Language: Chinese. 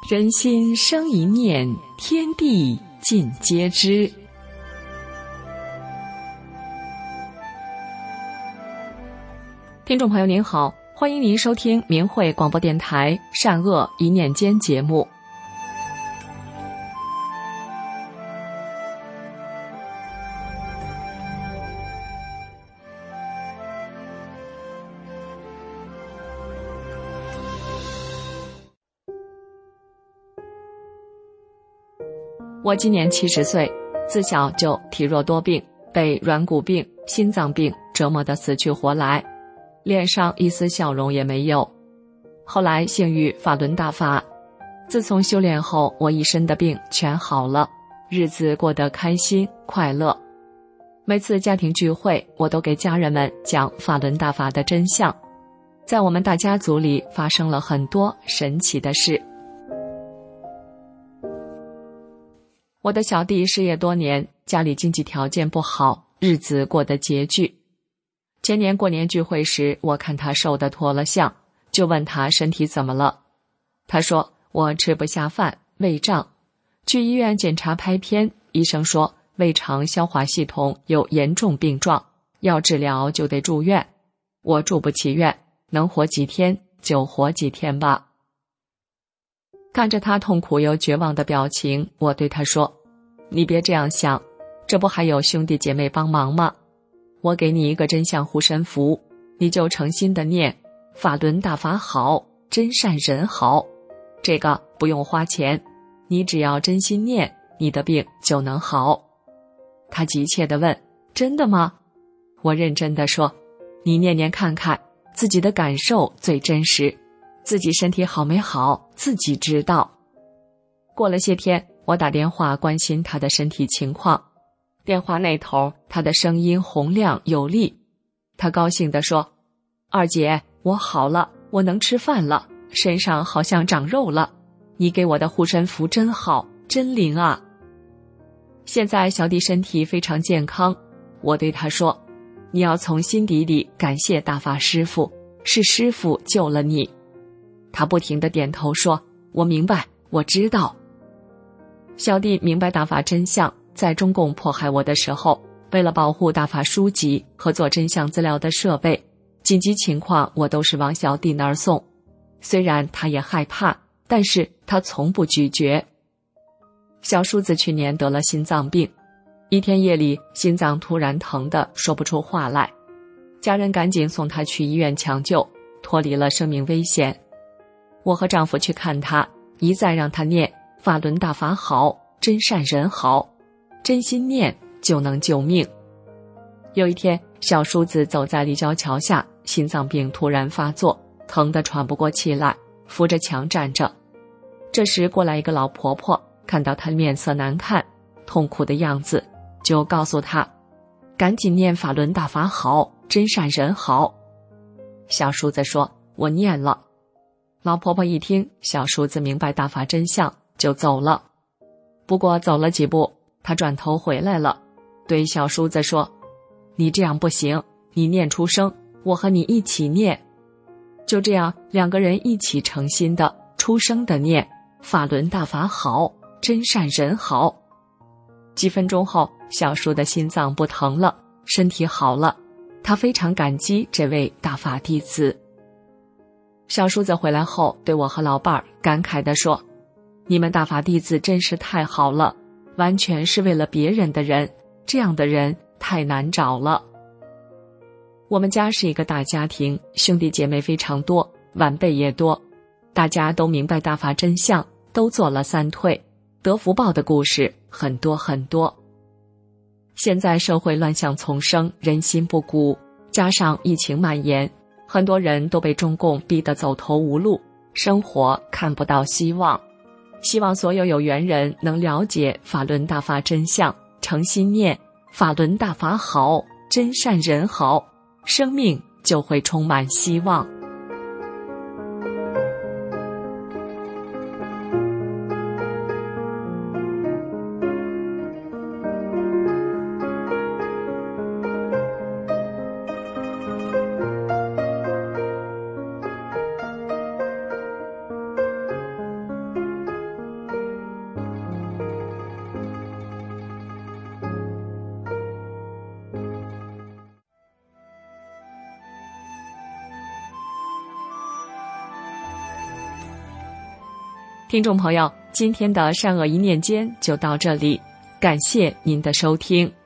人心生一念，天地尽皆知。听众朋友您好，欢迎您收听明慧广播电台善恶一念间节目。我今年70岁，自小就体弱多病，被软骨病、心脏病折磨得死去活来，脸上一丝笑容也没有。后来幸遇法轮大法，自从修炼后，我一身的病全好了，日子过得开心快乐。每次家庭聚会，我都给家人们讲法轮大法的真相。在我们大家族里发生了很多神奇的事。我的小弟失业多年，家里经济条件不好，日子过得拮据。前年过年聚会时，我看他瘦得脱了相，就问他身体怎么了。他说我吃不下饭，胃胀，去医院检查拍片，医生说胃肠消化系统有严重病状，要治疗就得住院。我住不起院，能活几天就活几天吧。看着他痛苦又绝望的表情，我对他说，你别这样想，这不还有兄弟姐妹帮忙吗？我给你一个真相护身符，你就诚心的念法轮大法好，真善人好，这个不用花钱，你只要真心念，你的病就能好。他急切地问，真的吗？我认真地说，你念念看看，自己的感受最真实，自己身体好没好，自己知道。过了些天，我打电话关心他的身体情况，电话那头他的声音洪亮有力，他高兴地说，二姐，我好了，我能吃饭了，身上好像长肉了，你给我的护身符真好，真灵啊。现在小弟身体非常健康，我对他说，你要从心底里感谢大法师父，是师父救了你。他不停地点头说，我明白，我知道。小弟明白大法真相，在中共迫害我的时候，为了保护大法书籍和做真相资料的设备，紧急情况我都是往小弟那儿送。虽然他也害怕，但是他从不拒绝。小叔子去年得了心脏病，一天夜里心脏突然疼得说不出话来，家人赶紧送他去医院抢救，脱离了生命危险。我和丈夫去看他，一再让他念法轮大法好，真善人好，真心念就能救命。有一天，小叔子走在立交桥下，心脏病突然发作，疼得喘不过气来，扶着墙站着。这时过来一个老婆婆，看到他面色难看，痛苦的样子，就告诉他赶紧念法轮大法好，真善人好。小叔子说，我念了。老婆婆一听，小叔子明白大法真相，就走了。不过走了几步，他转头回来了，对小叔子说，你这样不行，你念出声，我和你一起念。就这样，两个人一起诚心的出声的念法轮大法好，真善人好。几分钟后，小叔的心脏不疼了，身体好了，他非常感激这位大法弟子。小叔子回来后，对我和老伴儿感慨地说，你们大法弟子真是太好了，完全是为了别人的人，这样的人太难找了。我们家是一个大家庭，兄弟姐妹非常多，晚辈也多，大家都明白大法真相，都做了三退，得福报的故事很多很多。现在社会乱象丛生，人心不古，加上疫情蔓延，很多人都被中共逼得走投无路，生活看不到希望。希望所有有缘人能了解法轮大法真相，诚心念法轮大法好，真善人好，生命就会充满希望。 听众朋友，今天的善恶一念间就到这里，感谢您的收听。